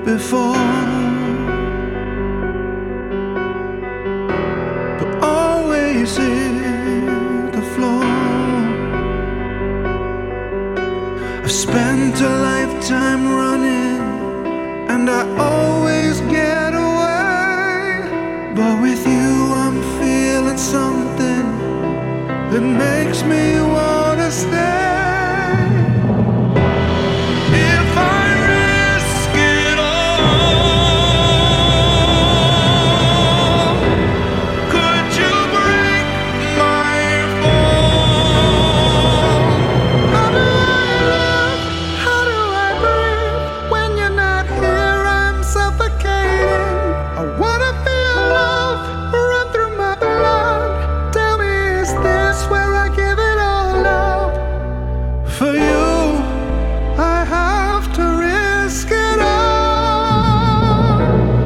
before, but always hit the floor. I've spent a lifetime running, and I always get away. But with you I'm feeling something that makes me wanna stay. For you, I have to risk it all,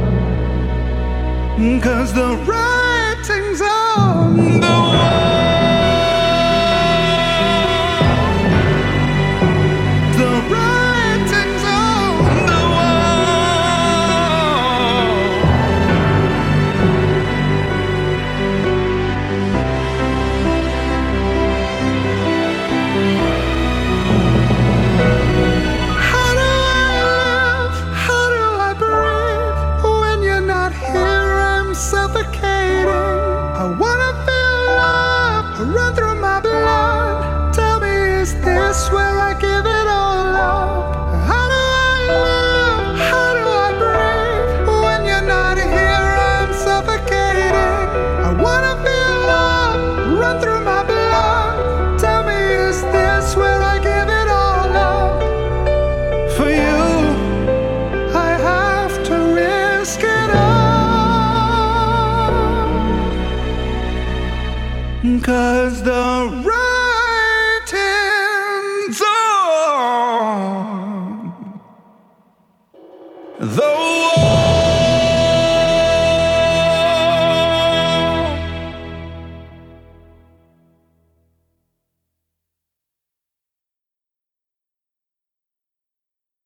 'cause the writing's on the wall. The writing's on the wall. Suffocating. I wanna feel love run through my blood. Tell me, is this where I give it all up? How do I live? How do I breathe? When you're not here, I'm suffocating. I wanna feel love run through my blood. Tell me, is this where I give it all up? For you, I have to risk it all, 'cause the